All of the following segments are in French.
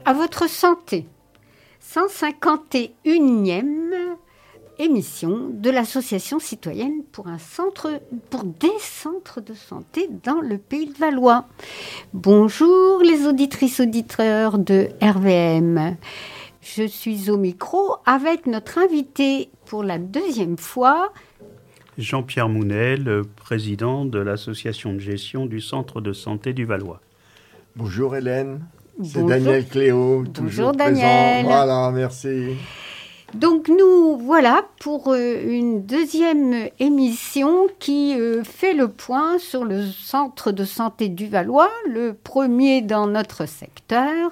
à votre santé. 151e émission de l'association citoyenne pour des centres de santé dans le Pays de Valois. Bonjour les auditrices auditeurs de RVM. Je suis au micro avec notre invité pour la deuxième fois, Jean-Pierre Mounet, le président de l'association de gestion du centre de santé du Valois. Bonjour Hélène, c'est Bonjour. Daniel Cléo, Bonjour toujours Daniel. présent. Voilà, merci. Donc nous voilà pour une deuxième émission qui fait le point sur le centre de santé du Valois, le premier dans notre secteur,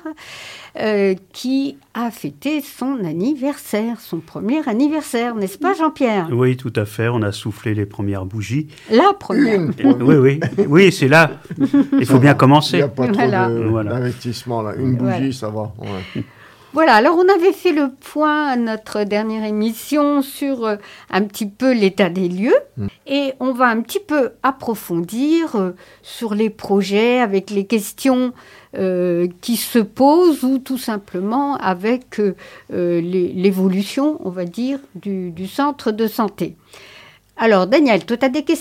qui a fêté son anniversaire, son premier anniversaire, n'est-ce pas Jean-Pierre ? Oui, tout à fait, on a soufflé les premières bougies. La première. Oui, c'est là. Il faut bien commencer. Il n'y a pas Voilà. trop d'investissement là. Une bougie, Voilà. ça va. Ouais. Voilà, alors on avait fait le point à notre dernière émission sur un petit peu l'état des lieux et on va un petit peu approfondir sur les projets avec les questions qui se posent ou tout simplement avec l'évolution, on va dire, du centre de santé. Alors Daniel, toi tu as des questions ?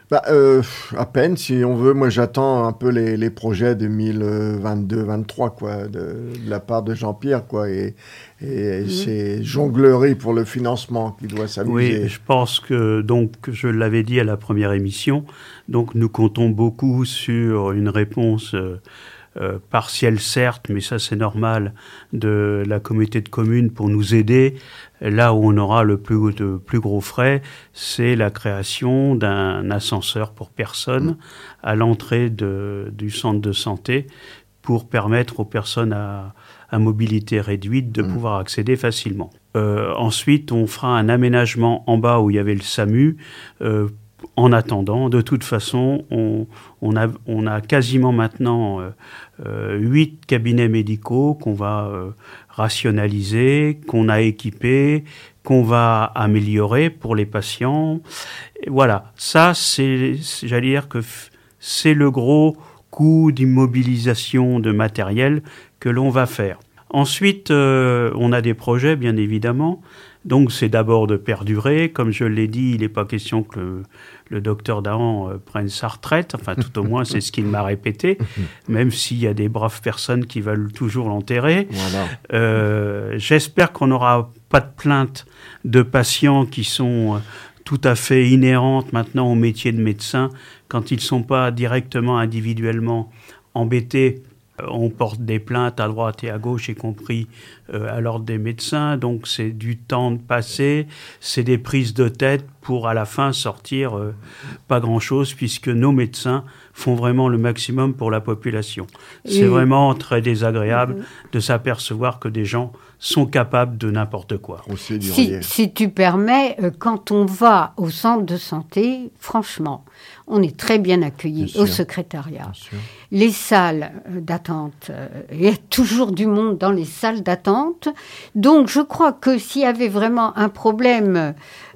À peine, si on veut. Moi, j'attends un peu les projets 2022-23, quoi, de la part de Jean-Pierre, quoi, et ces jongleries pour le financement qui doit s'amuser. Oui, je pense que, donc, je l'avais dit à la première émission, donc nous comptons beaucoup sur une réponse partielle, certes, mais ça c'est normal, de la communauté de communes pour nous aider. Là où on aura le plus gros frais, c'est la création d'un ascenseur pour personnes à l'entrée du centre de santé pour permettre aux personnes à mobilité réduite de pouvoir accéder facilement. Ensuite, on fera un aménagement en bas où il y avait le SAMU. En attendant, de toute façon, on a quasiment maintenant 8 cabinets médicaux qu'on va rationaliser, qu'on a équipés, qu'on va améliorer pour les patients. Et voilà, ça, j'allais dire que c'est le gros coût d'immobilisation de matériel que l'on va faire. Ensuite, on a des projets, bien évidemment. Donc, c'est d'abord de perdurer. Comme je l'ai dit, il n'est pas question que le docteur Dahan prenne sa retraite. Enfin, tout au moins, c'est ce qu'il m'a répété, même s'il y a des braves personnes qui veulent toujours l'enterrer. Voilà. J'espère qu'on n'aura pas de plaintes de patients qui sont tout à fait inhérentes maintenant au métier de médecin. Quand ils ne sont pas directement, individuellement embêtés, on porte des plaintes à droite et à gauche, y compris à l'ordre des médecins. Donc, c'est du temps de passer, c'est des prises de tête pour, à la fin, sortir pas grand-chose, puisque nos médecins font vraiment le maximum pour la population. C'est vraiment très désagréable de s'apercevoir que des gens sont capables de n'importe quoi. Si tu permets, quand on va au centre de santé, franchement, on est très bien accueillis au secrétariat. Les salles d'attente, il y a toujours du monde dans les salles d'attente. Donc, je crois que s'il y avait vraiment un problème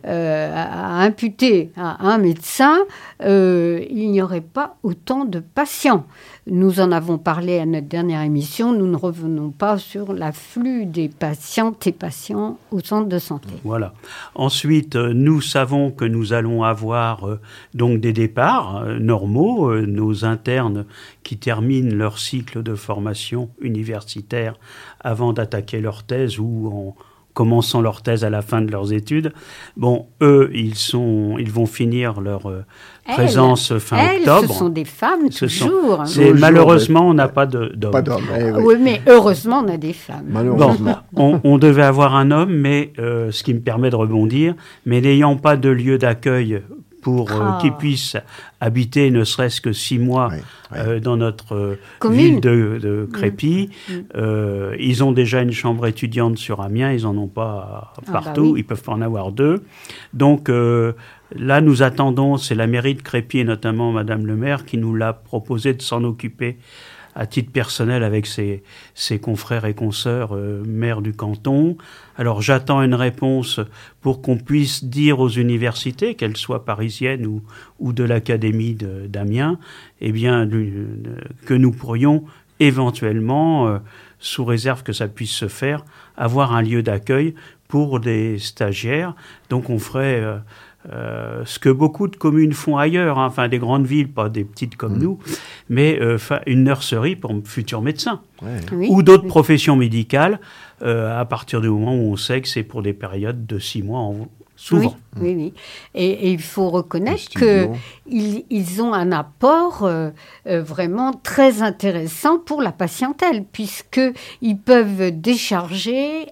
à imputer à un médecin, il n'y aurait pas autant de patients. Nous en avons parlé à notre dernière émission. Nous ne revenons pas sur l'afflux des patientes et patients au centre de santé. Voilà. Ensuite, nous savons que nous allons avoir donc des départs normaux. Nos internes qui terminent leur cycle de formation universitaire avant d'attaquer leur thèse ou en commençant leur thèse à la fin de leurs études. Bon, eux, ils vont finir leur présence fin octobre. Ce sont des femmes, toujours. Malheureusement, on n'a pas d'hommes. Pas d'hommes, oui, mais heureusement, on a des femmes. Malheureusement. Bon, on devait avoir un homme, mais ce qui me permet de rebondir, mais n'ayant pas de lieu d'accueil pour qu'ils puissent habiter ne serait-ce que 6 mois dans notre ville de Crépy. Ils ont déjà une chambre étudiante sur Amiens, ils n'en ont pas partout, ils peuvent pas en avoir 2. Donc là, nous attendons, c'est la mairie de Crépy et notamment Madame le maire qui nous l'a proposé de s'en occuper à titre personnel avec ses confrères et consoeurs maires du canton. Alors j'attends une réponse pour qu'on puisse dire aux universités, qu'elles soient parisiennes ou de l'académie d'Amiens, eh bien, que nous pourrions éventuellement sous réserve que ça puisse se faire, avoir un lieu d'accueil pour des stagiaires. Donc on ferait ce que beaucoup de communes font ailleurs, hein, enfin des grandes villes, pas des petites comme nous, mais une nurserie pour futurs médecins. Ouais. Oui, ou d'autres professions médicales, à partir du moment où on sait que c'est pour des périodes de 6 mois souvent. Oui. Et il faut reconnaître qu'ils ont un apport vraiment très intéressant pour la patientèle, puisqu'ils peuvent décharger,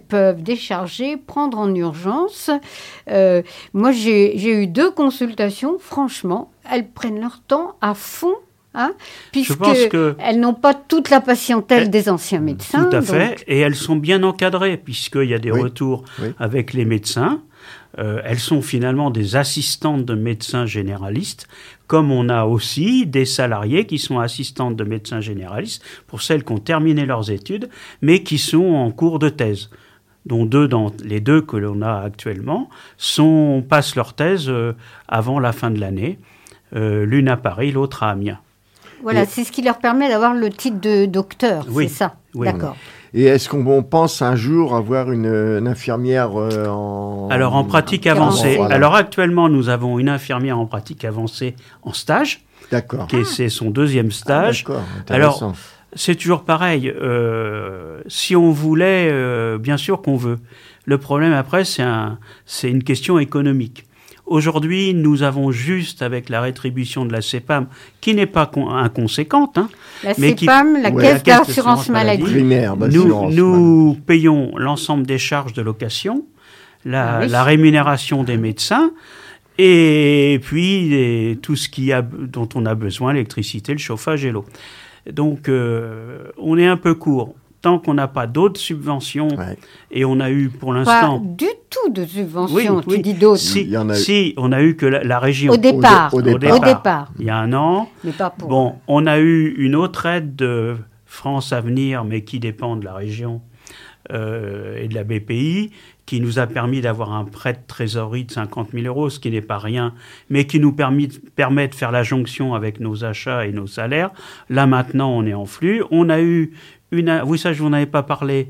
prendre en urgence. Moi, j'ai eu 2 consultations, franchement, elles prennent leur temps à fond. Puisqu'elles n'ont pas toute la patientèle des anciens médecins. Tout à fait, et elles sont bien encadrées, puisqu'il y a des retours avec les médecins. Elles sont finalement des assistantes de médecins généralistes, comme on a aussi des salariés qui sont assistantes de médecins généralistes, pour celles qui ont terminé leurs études, mais qui sont en cours de thèse, dont les 2 que l'on a actuellement passent leur thèse avant la fin de l'année, l'une à Paris, l'autre à Amiens. Voilà, c'est ce qui leur permet d'avoir le titre de docteur, c'est ça. Oui. D'accord. Et est-ce qu'on pense un jour avoir une infirmière en pratique avancée. Voilà. Alors actuellement, nous avons une infirmière en pratique avancée en stage. D'accord. C'est son 2e stage. D'accord, intéressant. Alors, c'est toujours pareil. Si on voulait, bien sûr qu'on veut. Le problème après, c'est une question économique. Aujourd'hui, nous avons juste, avec la rétribution de la CEPAM, qui n'est pas inconséquente, la CEPAM, la Caisse d'assurance maladie. Primaire nous payons l'ensemble des charges de location, la rémunération des médecins, et puis tout ce dont on a besoin, l'électricité, le chauffage et l'eau. Donc, on est un peu court. Tant qu'on n'a pas d'autres subventions, et on a eu pour l'instant... Pas du tout de subventions, tu dis d'autres. Si, on a eu que la région. Au départ. Il y a 1 an. Mais pas pour... Bon, on a eu une autre aide de France Avenir, mais qui dépend de la région et de la BPI, qui nous a permis d'avoir un prêt de trésorerie de 50 000 euros, ce qui n'est pas rien, mais qui nous permet de faire la jonction avec nos achats et nos salaires. Là, maintenant, on est en flux. On a eu... ça, je vous en avais pas parlé,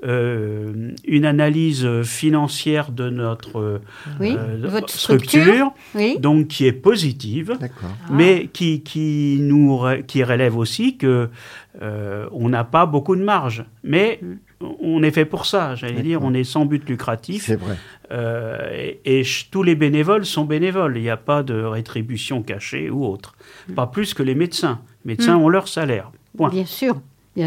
une analyse financière de notre votre structure, donc qui est positive, mais qui relève aussi que on n'a pas beaucoup de marge. Mais on est fait pour ça, j'allais dire, on est sans but lucratif. C'est vrai. Et tous les bénévoles sont bénévoles, il n'y a pas de rétribution cachée ou autre. Pas plus que les médecins. Les médecins ont leur salaire. Point. Bien sûr.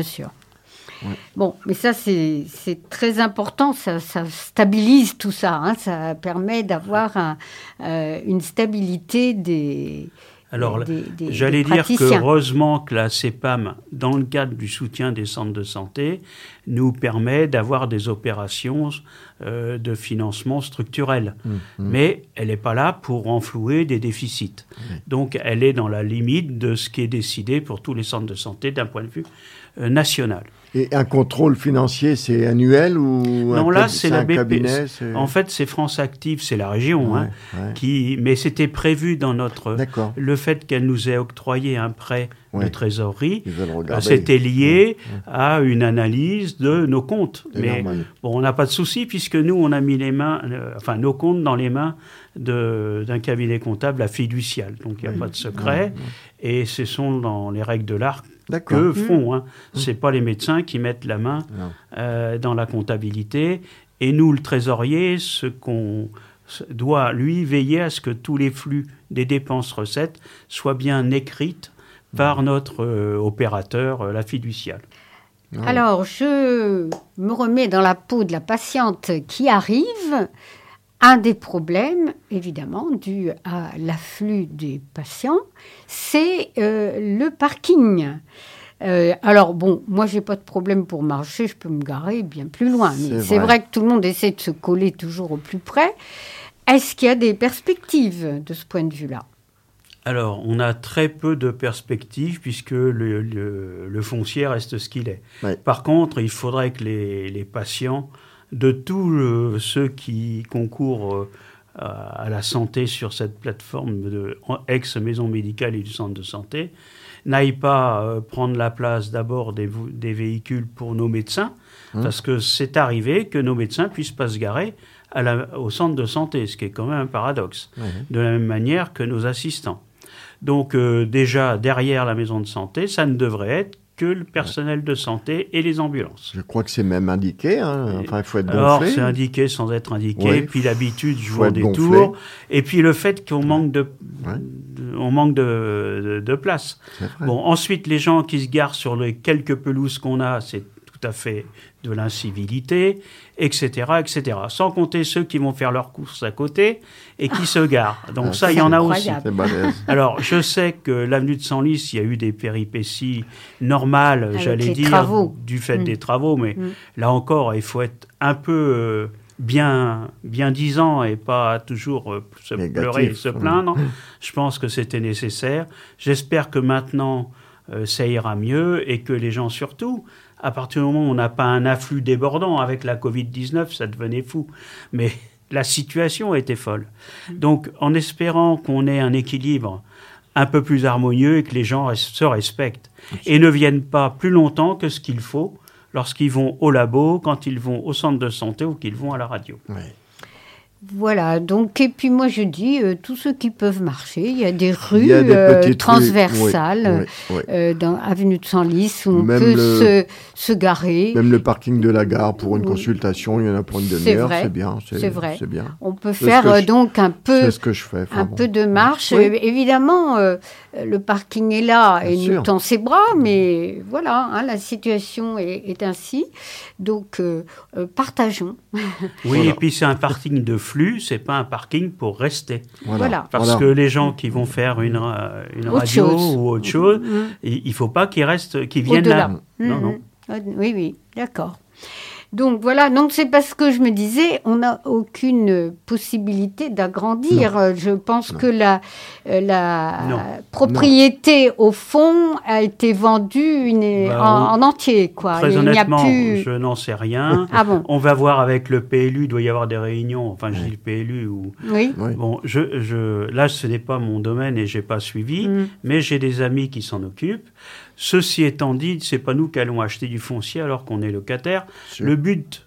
Ouais. Bon, mais ça, c'est très important, ça stabilise tout ça, ça permet d'avoir une stabilité des j'allais dire que heureusement que la CEPAM, dans le cadre du soutien des centres de santé, nous permet d'avoir des opérations de financement structurel. Mais elle n'est pas là pour renflouer des déficits. Donc, elle est dans la limite de ce qui est décidé pour tous les centres de santé d'un point de vue national. Et un contrôle financier, c'est annuel ou non, là, c'est la BP. Cabinet, en fait, c'est France Active, c'est la région, mais c'était prévu dans le fait qu'elle nous ait octroyé un prêt de trésorerie, c'était lié à une analyse de nos comptes. Mais bon, on n'a pas de souci puisque nous, on a mis nos comptes dans les mains d'un cabinet comptable, la fiduciale. Donc, il n'y a pas de secret. Et ce sont dans les règles de l'art que font. Ce n'est pas les médecins qui mettent la main dans la comptabilité. Et nous, le trésorier, ce qu'on doit, lui, veiller à ce que tous les flux des dépenses-recettes soient bien écrites par notre opérateur, la fiduciale. Alors, je me remets dans la peau de la patiente qui arrive. Un des problèmes, évidemment, dû à l'afflux des patients, c'est le parking. Alors, bon, moi, je n'ai pas de problème pour marcher, je peux me garer bien plus loin. Mais c'est vrai que tout le monde essaie de se coller toujours au plus près. Est-ce qu'il y a des perspectives de ce point de vue-là ? Alors, on a très peu de perspectives puisque le foncier reste ce qu'il est. Ouais. Par contre, il faudrait que les patients, de tous ceux qui concourent à la santé sur cette plateforme de ex-maison médicale et du centre de santé, n'aille pas prendre la place d'abord des véhicules pour nos médecins, parce que c'est arrivé que nos médecins puissent pas se garer au centre de santé, ce qui est quand même un paradoxe, de la même manière que nos assistants. Donc déjà, derrière la maison de santé, ça ne devrait être que le personnel de santé et les ambulances. Je crois que c'est même indiqué, hein. Enfin, il faut être gonflé. Alors, c'est indiqué sans être indiqué, puis l'habitude joue en détour, et puis le fait qu'on manque de place. Bon, ensuite, les gens qui se garent sur les quelques pelouses qu'on a, c'est tout à fait de l'incivilité, etc., etc. Sans compter ceux qui vont faire leurs courses à côté et qui se garent. Donc ça, il y en a aussi. Alors, je sais que l'avenue de Senlis, il y a eu des péripéties normales, avec j'allais dire, du fait des travaux, mais là encore, il faut être un peu bien disant et pas toujours se pleurer et se plaindre. Je pense que c'était nécessaire. J'espère que maintenant, ça ira mieux et que les gens surtout, à partir du moment où on n'a pas un afflux débordant avec la Covid-19, ça devenait fou. Mais la situation était folle. Donc, en espérant qu'on ait un équilibre un peu plus harmonieux et que les gens se respectent et ne viennent pas plus longtemps que ce qu'il faut lorsqu'ils vont au labo, quand ils vont au centre de santé ou qu'ils vont à la radio. Oui. Voilà, donc, et puis moi je dis, tous ceux qui peuvent marcher, il y a des rues transversales dans Avenue de Senlis où on peut se garer. Même le parking de la gare pour une consultation, il y en a pour une demi-heure, c'est bien. C'est vrai. C'est bien. On peut faire donc un peu de marche. Évidemment, le parking est là et nous tend ses bras, mais voilà, hein, la situation est ainsi. Donc, partageons. Oui, et puis c'est un parking de flux, c'est pas un parking pour rester. Voilà. Parce que les gens qui vont faire une radio ou autre chose, il faut pas qu'ils restent, qu'ils viennent là. Non. Oui, d'accord. Donc voilà, donc c'est parce que je me disais, on n'a aucune possibilité d'agrandir. Je pense que la propriété, au fond, a été vendue en entier, quoi. Très honnêtement, je n'en sais rien. Ah bon. On va voir avec le PLU, il doit y avoir des réunions, enfin je dis le PLU. Oui. Bon, là, ce n'est pas mon domaine et je n'ai pas suivi, mais j'ai des amis qui s'en occupent. Ceci étant dit, ce n'est pas nous qui allons acheter du foncier alors qu'on est locataire. Le but,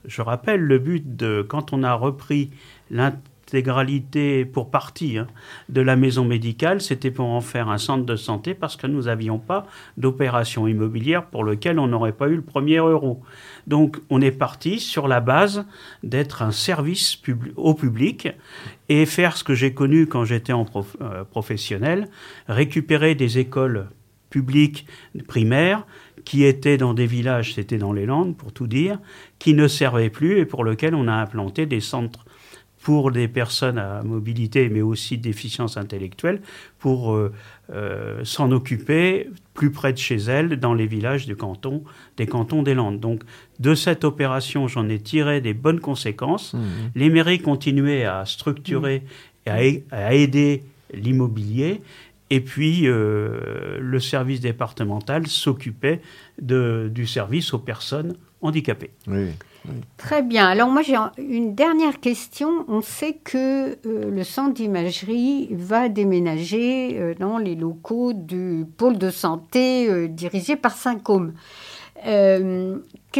quand on a repris l'intégralité pour partie de la maison médicale, c'était pour en faire un centre de santé parce que nous n'avions pas d'opération immobilière pour lequel on n'aurait pas eu le premier euro. Donc, on est parti sur la base d'être un service au public et faire ce que j'ai connu quand j'étais en professionnel, récupérer des écoles publics primaires qui étaient dans des villages, c'était dans les Landes pour tout dire, qui ne servaient plus et pour lesquels on a implanté des centres pour des personnes à mobilité mais aussi déficience intellectuelle pour s'en occuper plus près de chez elles dans les villages des cantons des Landes. Donc de cette opération, j'en ai tiré des bonnes conséquences. Les mairies continuaient à structurer et à aider l'immobilier. Et puis, le service départemental s'occupait du service aux personnes handicapées. Oui. Très bien. Alors, moi, j'ai une dernière question. On sait que le centre d'imagerie va déménager dans les locaux du pôle de santé dirigé par Saint-Côme. Quelles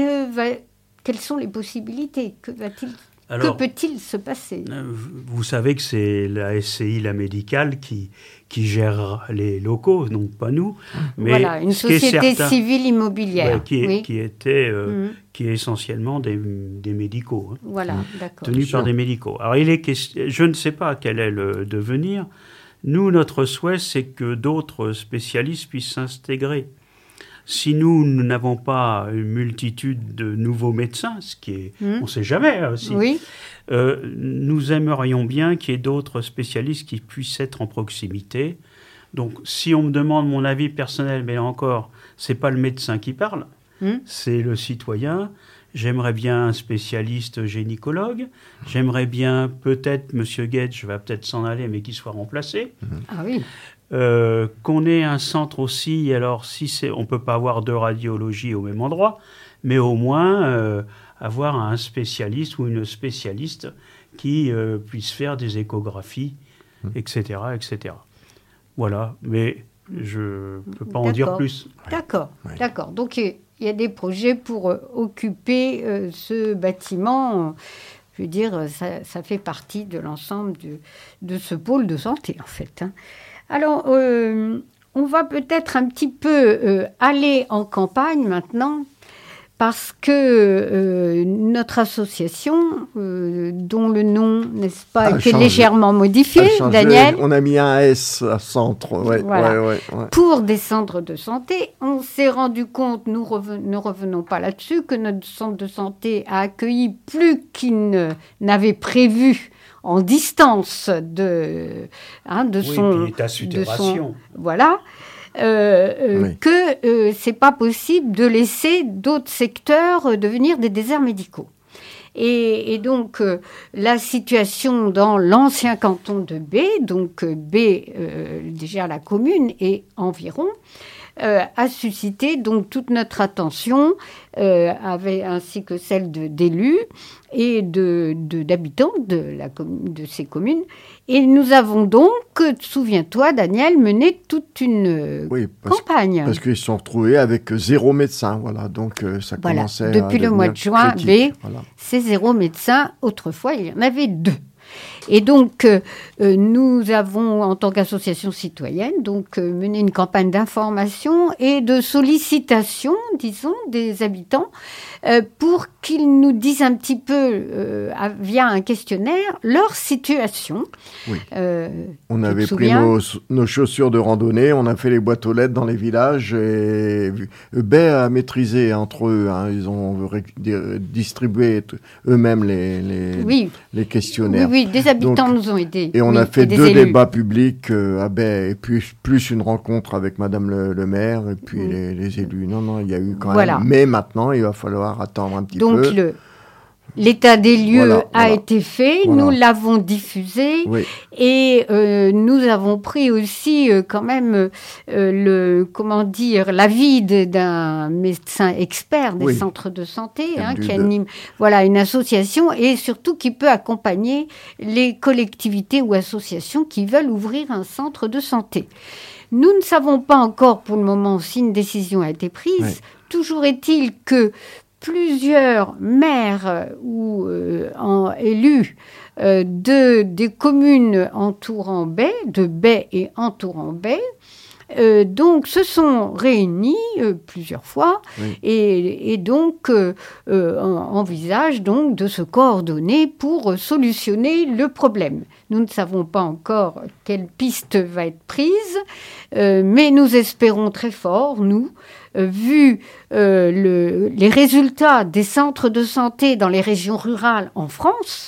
sont les possibilités ? Que peut-il se passer ? Vous savez que c'est la SCI, la médicale, qui gère les locaux, donc pas nous. Mais voilà, une société civile immobilière. Qui est essentiellement des médicaux. Voilà, d'accord. Tenus par des médicaux. Alors, je ne sais pas quel est le devenir. Nous, notre souhait, c'est que d'autres spécialistes puissent s'intégrer. Si nous n'avons pas une multitude de nouveaux médecins, ce qui est, on ne sait jamais aussi, nous aimerions bien qu'il y ait d'autres spécialistes qui puissent être en proximité. Donc, si on me demande mon avis personnel, mais là encore, c'est pas le médecin qui parle, c'est le citoyen. J'aimerais bien un spécialiste gynécologue. J'aimerais bien peut-être, Monsieur Guedj va peut-être s'en aller, mais qu'il soit remplacé. Ah oui. Qu'on ait un centre aussi, alors on ne peut pas avoir 2 radiologies au même endroit, mais au moins avoir un spécialiste ou une spécialiste qui puisse faire des échographies, etc., etc. Voilà, mais je ne peux pas en dire plus. D'accord. Donc, il y a des projets pour occuper ce bâtiment. Je veux dire, ça fait partie de l'ensemble de ce pôle de santé, en fait. Hein. Alors, on va peut-être un petit peu aller en campagne maintenant, parce que notre association, dont le nom, n'est-ce pas, a été légèrement modifié, Daniel. On a mis un S à centre, ouais. Pour des centres de santé. On s'est rendu compte, ne revenons pas là-dessus, que notre centre de santé a accueilli plus qu'il n'avait prévu en distance de son... Voilà. Que c'est pas possible de laisser d'autres secteurs devenir des déserts médicaux. Et donc, la situation dans l'ancien canton de B, donc B, déjà la commune et environ, a suscité donc toute notre attention, ainsi que celle d'élus et d'habitants de ces communes. Et nous avons donc, souviens-toi, Daniel, mené toute une campagne. Parce qu'ils se sont retrouvés avec 0 médecin, voilà. Donc ça commençait depuis le mois de juin, critique, c'est 0 médecin. Autrefois, il y en avait 2. Et donc, nous avons, en tant qu'association citoyenne, mené une campagne d'information et de sollicitation, disons, des habitants pour qu'ils nous disent un petit peu, via un questionnaire, leur situation. Oui. On avait pris nos chaussures de randonnée, on a fait les boîtes aux lettres dans les villages et Bay a maîtrisé entre eux. Hein, ils ont distribué eux-mêmes les questionnaires. Oui, des habitants nous ont aidés. Et on a fait 2 débats publics à Bay, et plus une rencontre avec Madame le maire, et puis les élus. Non, il y a eu quand même. Mais maintenant, il va falloir attendre un petit peu. Donc, l'état des lieux a été fait, nous l'avons diffusé, et nous avons pris aussi quand même l'avis d'un médecin expert des centres de santé, qui anime une association et surtout qui peut accompagner les collectivités ou associations qui veulent ouvrir un centre de santé. Nous ne savons pas encore pour le moment si une décision a été prise. Toujours est-il que plusieurs maires ou élus des communes entourant Bay, de Bay et entourant Bay, donc se sont réunis plusieurs fois et donc envisagent donc de se coordonner pour solutionner le problème. Nous ne savons pas encore quelle piste va être prise, mais nous espérons très fort, nous, vu les résultats des centres de santé dans les régions rurales en France,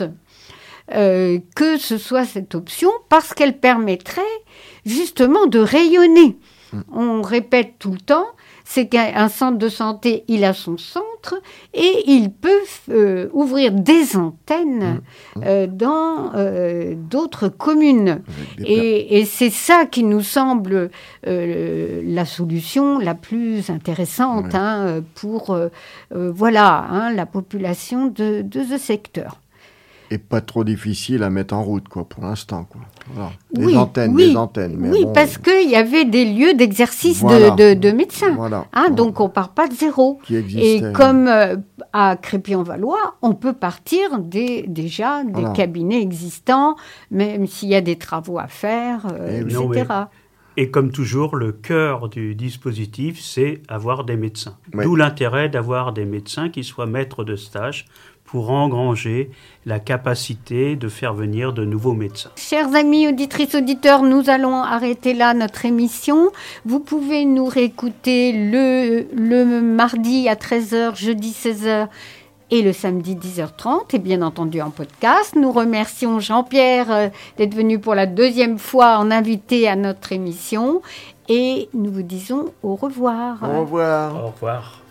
que ce soit cette option, parce qu'elle permettrait justement de rayonner. On répète tout le temps, c'est qu'un centre de santé, il a son centre et il peut ouvrir des antennes dans d'autres communes. Et c'est ça qui nous semble la solution la plus intéressante pour la population de ce secteur. Et pas trop difficile à mettre en route, pour l'instant, Voilà. Des antennes. Mais parce qu'il y avait des lieux d'exercice de médecins. Donc, on ne part pas de zéro. Et comme à Crépy-en-Valois, on peut partir déjà des cabinets existants, même s'il y a des travaux à faire, etc. Et comme toujours, le cœur du dispositif, c'est avoir des médecins. D'où l'intérêt d'avoir des médecins qui soient maîtres de stage pour engranger la capacité de faire venir de nouveaux médecins. Chers amis auditrices, auditeurs, nous allons arrêter là notre émission. Vous pouvez nous réécouter le mardi à 13h, jeudi 16h et le samedi 10h30 et bien entendu en podcast. Nous remercions Jean-Pierre d'être venu pour la 2e fois en invité à notre émission et nous vous disons au revoir. Au revoir. Au revoir.